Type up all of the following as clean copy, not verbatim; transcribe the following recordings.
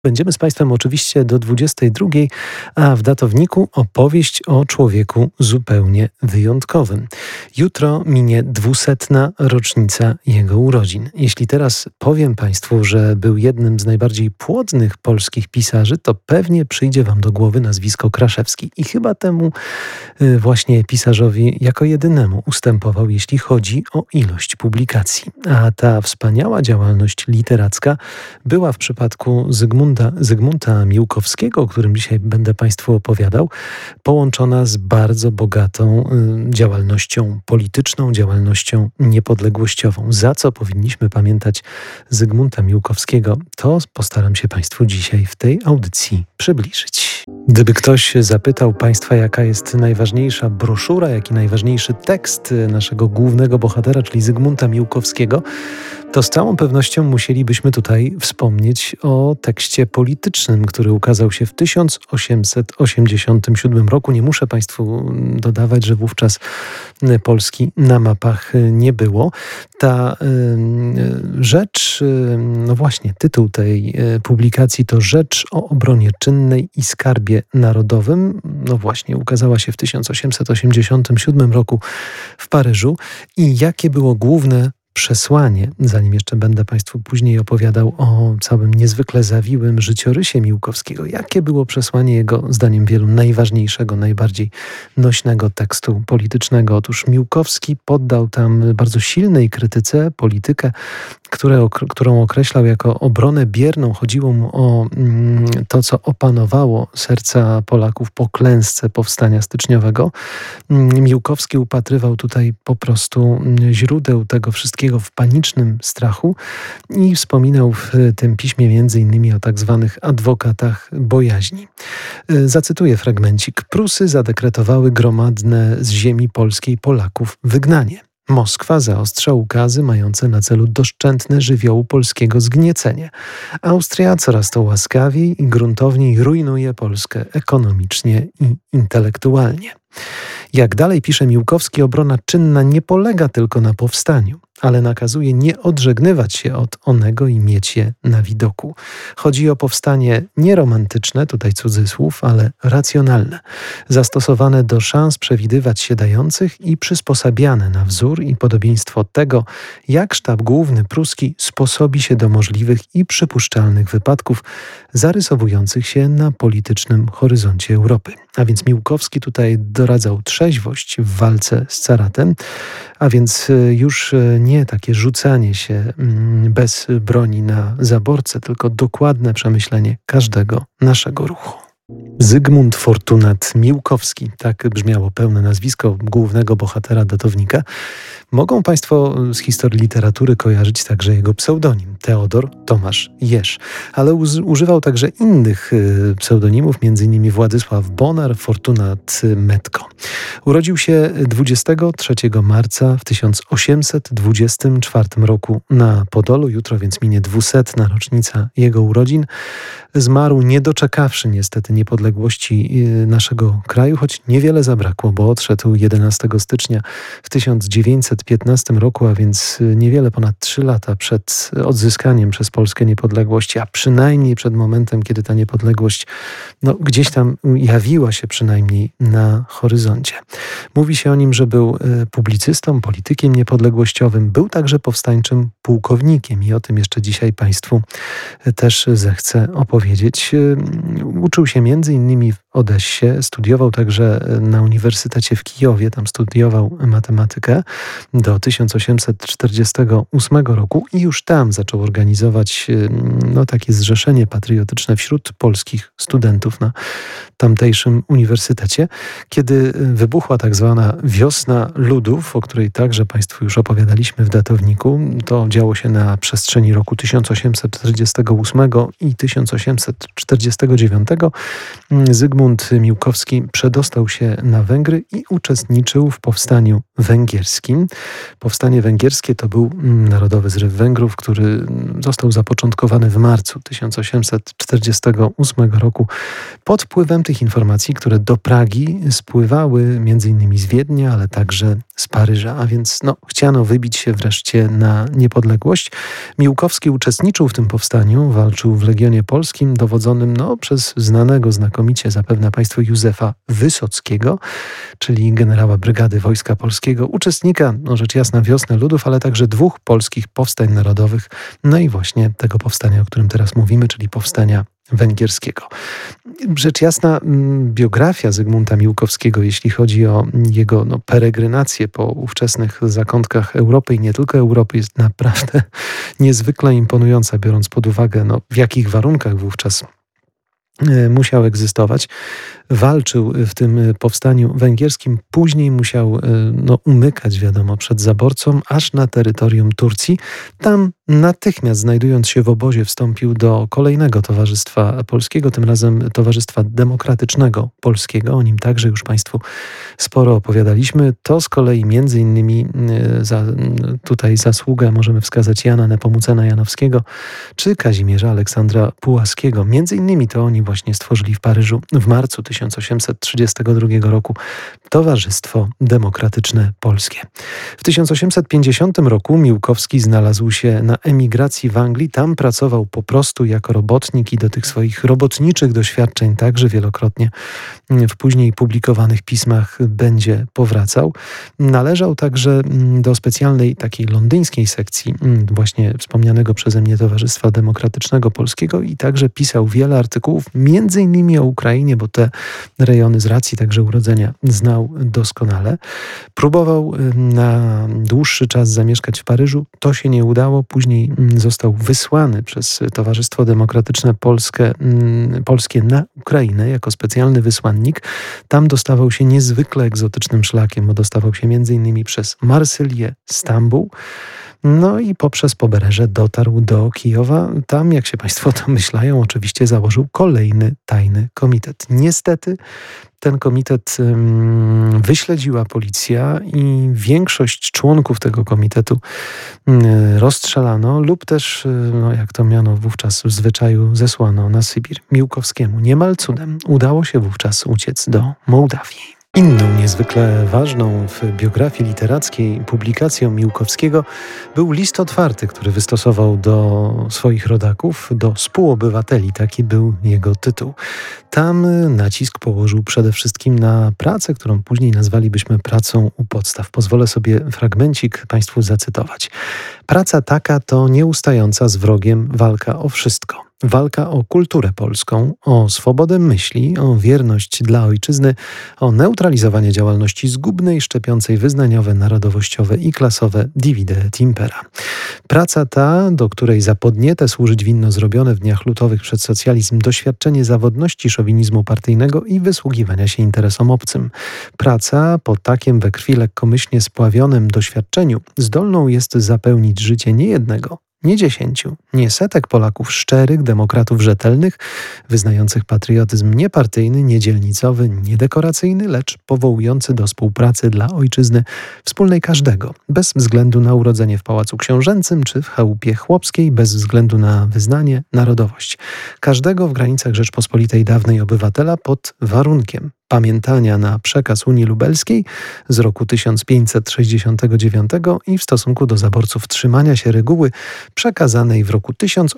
Będziemy z Państwem oczywiście do 22, a w datowniku opowieść o człowieku zupełnie wyjątkowym. Jutro minie 200. rocznica jego urodzin. Jeśli teraz powiem Państwu, że był jednym z najbardziej płodnych polskich pisarzy, to pewnie przyjdzie Wam do głowy nazwisko Kraszewski. I chyba temu właśnie pisarzowi jako jedynemu ustępował, jeśli chodzi o ilość publikacji. A ta wspaniała działalność literacka była w przypadku Zygmunta Miłkowskiego, o którym dzisiaj będę Państwu opowiadał, połączona z bardzo bogatą działalnością polityczną, działalnością niepodległościową. Za co powinniśmy pamiętać Zygmunta Miłkowskiego, to postaram się Państwu dzisiaj w tej audycji przybliżyć. Gdyby ktoś zapytał Państwa, jaka jest najważniejsza broszura, jaki najważniejszy tekst naszego głównego bohatera, czyli Zygmunta Miłkowskiego, to z całą pewnością musielibyśmy tutaj wspomnieć o tekście politycznym, który ukazał się w 1887 roku. Nie muszę Państwu dodawać, że wówczas Polski na mapach nie było. Ta rzecz, no właśnie, tytuł tej publikacji to Rzecz o obronie czynnej i skarbie narodowym. No właśnie, ukazała się w 1887 roku w Paryżu. I jakie było główne przesłanie, zanim jeszcze będę Państwu później opowiadał o całym niezwykle zawiłym życiorysie Miłkowskiego, jakie było przesłanie jego, zdaniem wielu, najważniejszego, najbardziej nośnego tekstu politycznego. Otóż Miłkowski poddał tam bardzo silnej krytyce politykę, którą określał jako obronę bierną. Chodziło mu o to, co opanowało serca Polaków po klęsce powstania styczniowego. Miłkowski upatrywał tutaj po prostu źródeł tego wszystkiego w panicznym strachu i wspominał w tym piśmie między innymi o tak zwanych adwokatach bojaźni. Zacytuję fragmencik. Prusy zadekretowały gromadne z ziemi polskiej Polaków wygnanie. Moskwa zaostrza ukazy mające na celu doszczętne żywiołu polskiego zgniecenie. Austria coraz to łaskawiej i gruntowniej rujnuje Polskę ekonomicznie i intelektualnie. Jak dalej pisze Miłkowski, obrona czynna nie polega tylko na powstaniu, ale nakazuje nie odżegnywać się od onego i mieć je na widoku. Chodzi o powstanie nie romantyczne, tutaj cudzysłów, ale racjonalne, zastosowane do szans przewidywać się dających i przysposabiane na wzór i podobieństwo tego, jak sztab główny pruski sposobi się do możliwych i przypuszczalnych wypadków zarysowujących się na politycznym horyzoncie Europy. A więc Miłkowski tutaj doradzał trzeźwość w walce z caratem, a więc już nie takie rzucanie się bez broni na zaborcę, tylko dokładne przemyślenie każdego naszego ruchu. Zygmunt Fortunat Miłkowski, tak brzmiało pełne nazwisko głównego bohatera datownika. Mogą Państwo z historii literatury kojarzyć także jego pseudonim Teodor Tomasz Jeż, ale używał także innych pseudonimów, m.in. Władysław Bonar, Fortunat Metko. Urodził się 23 marca w 1824 roku na Podolu. Jutro więc minie 200. rocznica jego urodzin. Zmarł nie doczekawszy niestety niepodległości naszego kraju, choć niewiele zabrakło, bo odszedł 11 stycznia w 1915 roku, a więc niewiele ponad 3 lata przed odzyskaniem przez Polskę niepodległości, a przynajmniej przed momentem, kiedy ta niepodległość gdzieś tam jawiła się przynajmniej na horyzoncie. Mówi się o nim, że był publicystą, politykiem niepodległościowym, był także powstańczym pułkownikiem i o tym jeszcze dzisiaj Państwu też zechcę opowiedzieć. Uczył się między innymi w Odessie, studiował także na Uniwersytecie w Kijowie, tam studiował matematykę do 1848 roku i już tam zaczął organizować takie zrzeszenie patriotyczne wśród polskich studentów na tamtejszym uniwersytecie. Kiedy wybuchła tak zwana Wiosna Ludów, o której także Państwu już opowiadaliśmy w datowniku, to działo się na przestrzeni roku 1848 i 1849, Zygmunt Miłkowski przedostał się na Węgry i uczestniczył w powstaniu węgierskim. Powstanie węgierskie to był narodowy zryw Węgrów, który został zapoczątkowany w marcu 1848 roku pod wpływem tych informacji, które do Pragi spływały m.in. z Wiednia, ale także z Paryża, a więc chciano wybić się wreszcie na niepodległość. Miłkowski uczestniczył w tym powstaniu, walczył w Legionie Polskim, dowodzonym przez znanego znakomicie zapewne państwu Józefa Wysockiego, czyli generała Brygady Wojska Polskiego, uczestnika, rzecz jasna, Wiosny Ludów, ale także 2 polskich powstań narodowych, i właśnie tego powstania, o którym teraz mówimy, czyli powstania węgierskiego. Rzecz jasna, biografia Zygmunta Miłkowskiego, jeśli chodzi o jego peregrinację po ówczesnych zakątkach Europy i nie tylko Europy, jest naprawdę niezwykle imponująca, biorąc pod uwagę, w jakich warunkach wówczas musiał egzystować. Walczył w tym powstaniu węgierskim, później musiał umykać, wiadomo, przed zaborcą, aż na terytorium Turcji. Tam natychmiast, znajdując się w obozie, wstąpił do kolejnego towarzystwa polskiego, tym razem Towarzystwa Demokratycznego Polskiego. O nim także już Państwu sporo opowiadaliśmy. To z kolei między innymi za tutaj zasługę możemy wskazać Jana Nepomucena Janowskiego czy Kazimierza Aleksandra Pułaskiego. Między innymi to oni właśnie stworzyli w Paryżu w marcu 1832 roku Towarzystwo Demokratyczne Polskie. W 1850 roku Miłkowski znalazł się na emigracji w Anglii. Tam pracował po prostu jako robotnik i do tych swoich robotniczych doświadczeń także wielokrotnie w później publikowanych pismach będzie powracał. Należał także do specjalnej takiej londyńskiej sekcji właśnie wspomnianego przeze mnie Towarzystwa Demokratycznego Polskiego i także pisał wiele artykułów, między innymi o Ukrainie, bo te rejony z racji także urodzenia znał doskonale. Próbował na dłuższy czas zamieszkać w Paryżu. To się nie udało. Później został wysłany przez Towarzystwo Demokratyczne Polskie na Ukrainę jako specjalny wysłannik. Tam dostawał się niezwykle egzotycznym szlakiem, bo dostawał się m.in. przez Marsylię, Stambuł. I poprzez Pobereże dotarł do Kijowa. Tam, jak się Państwo domyślają, oczywiście założył kolejny tajny komitet. Niestety ten komitet wyśledziła policja i większość członków tego komitetu rozstrzelano lub też, jak to miano wówczas w zwyczaju, zesłano na Sybir. Miłkowskiemu niemal cudem udało się wówczas uciec do Mołdawii. Inną niezwykle ważną w biografii literackiej publikacją Miłkowskiego był list otwarty, który wystosował do swoich rodaków, do współobywateli. Taki był jego tytuł. Tam nacisk położył przede wszystkim na pracę, którą później nazwalibyśmy pracą u podstaw. Pozwolę sobie fragmencik Państwu zacytować. Praca taka to nieustająca z wrogiem walka o wszystko. Walka o kulturę polską, o swobodę myśli, o wierność dla ojczyzny, o neutralizowanie działalności zgubnej, szczepiącej wyznaniowe, narodowościowe i klasowe divide et impera. Praca ta, do której za podnietę służyć winno zrobione w dniach lutowych przed socjalizm doświadczenie zawodności szowinizmu partyjnego i wysługiwania się interesom obcym. Praca po takim we krwi lekkomyślnie spławionym doświadczeniu zdolną jest zapełnić życie niejednego, nie 10, nie setek Polaków szczerych, demokratów rzetelnych, wyznających patriotyzm niepartyjny, niedzielnicowy, niedekoracyjny, lecz powołujący do współpracy dla ojczyzny wspólnej każdego, bez względu na urodzenie w Pałacu Książęcym czy w chałupie chłopskiej, bez względu na wyznanie, narodowość. Każdego w granicach Rzeczpospolitej dawnej obywatela pod warunkiem pamiętania na przekaz Unii Lubelskiej z roku 1569 i w stosunku do zaborców trzymania się reguły przekazanej w roku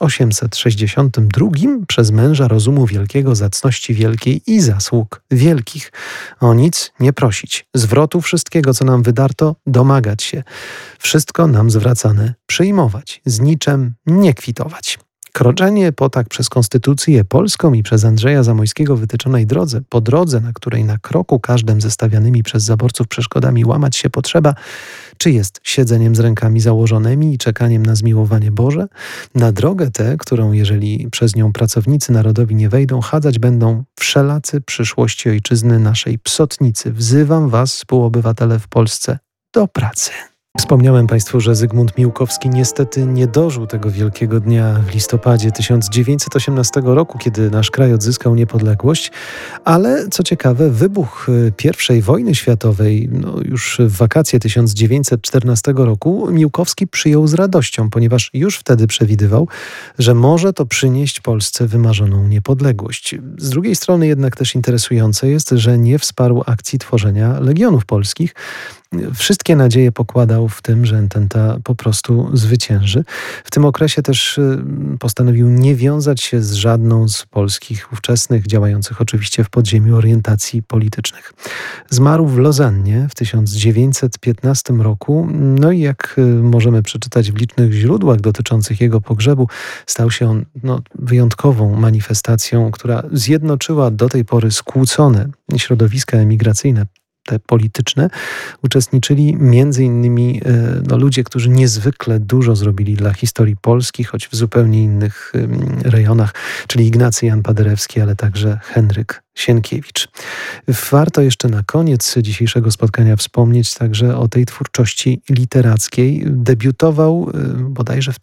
1862 przez męża rozumu wielkiego, zacności wielkiej i zasług wielkich. O nic nie prosić. Zwrotu wszystkiego, co nam wydarto, domagać się. Wszystko nam zwracane przyjmować. Z niczem nie kwitować. Kroczenie po tak przez Konstytucję Polską i przez Andrzeja Zamoyskiego wytyczonej drodze, po drodze, na której na kroku każdym ze stawianymi przez zaborców przeszkodami łamać się potrzeba, czy jest siedzeniem z rękami założonymi i czekaniem na zmiłowanie Boże? Na drogę tę, którą jeżeli przez nią pracownicy narodowi nie wejdą, chadzać będą wszelacy przyszłości ojczyzny naszej psotnicy. Wzywam was, współobywatele w Polsce, do pracy. Wspomniałem Państwu, że Zygmunt Miłkowski niestety nie dożył tego wielkiego dnia w listopadzie 1918 roku, kiedy nasz kraj odzyskał niepodległość, ale co ciekawe, wybuch I wojny światowej już w wakacje 1914 roku Miłkowski przyjął z radością, ponieważ już wtedy przewidywał, że może to przynieść Polsce wymarzoną niepodległość. Z drugiej strony jednak też interesujące jest, że nie wsparł akcji tworzenia Legionów Polskich, wszystkie nadzieje pokładał w tym, że ententa po prostu zwycięży. W tym okresie też postanowił nie wiązać się z żadną z polskich ówczesnych, działających oczywiście w podziemiu orientacji politycznych. Zmarł w Lozannie w 1915 roku, no i jak możemy przeczytać w licznych źródłach dotyczących jego pogrzebu, stał się on wyjątkową manifestacją, która zjednoczyła do tej pory skłócone środowiska emigracyjne, te polityczne. Uczestniczyli między innymi ludzie, którzy niezwykle dużo zrobili dla historii Polski, choć w zupełnie innych rejonach, czyli Ignacy Jan Paderewski, ale także Henryk Sienkiewicz. Warto jeszcze na koniec dzisiejszego spotkania wspomnieć także o tej twórczości literackiej. Debiutował bodajże w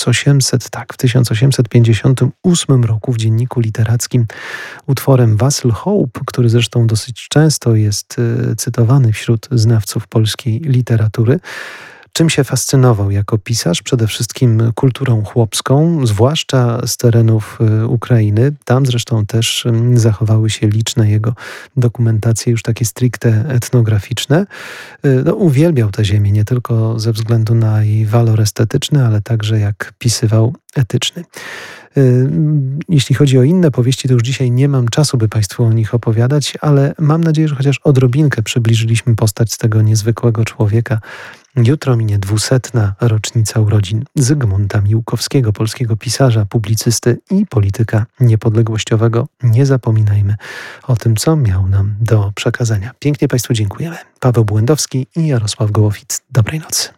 1858 roku w Dzienniku Literackim utworem Wasyl Hołb, który zresztą dosyć często jest cytowany wśród znawców polskiej literatury. Czym się fascynował jako pisarz? Przede wszystkim kulturą chłopską, zwłaszcza z terenów Ukrainy. Tam zresztą też zachowały się liczne jego dokumentacje, już takie stricte etnograficzne. Uwielbiał tę ziemię nie tylko ze względu na jej walor estetyczny, ale także jak pisywał etyczny. Jeśli chodzi o inne powieści, to już dzisiaj nie mam czasu, by Państwu o nich opowiadać, ale mam nadzieję, że chociaż odrobinkę przybliżyliśmy postać tego niezwykłego człowieka. Jutro minie 200. rocznica urodzin Zygmunta Miłkowskiego, polskiego pisarza, publicysty i polityka niepodległościowego. Nie zapominajmy o tym, co miał nam do przekazania. Pięknie Państwu dziękujemy. Paweł Błędowski i Jarosław Gołowic. Dobrej nocy.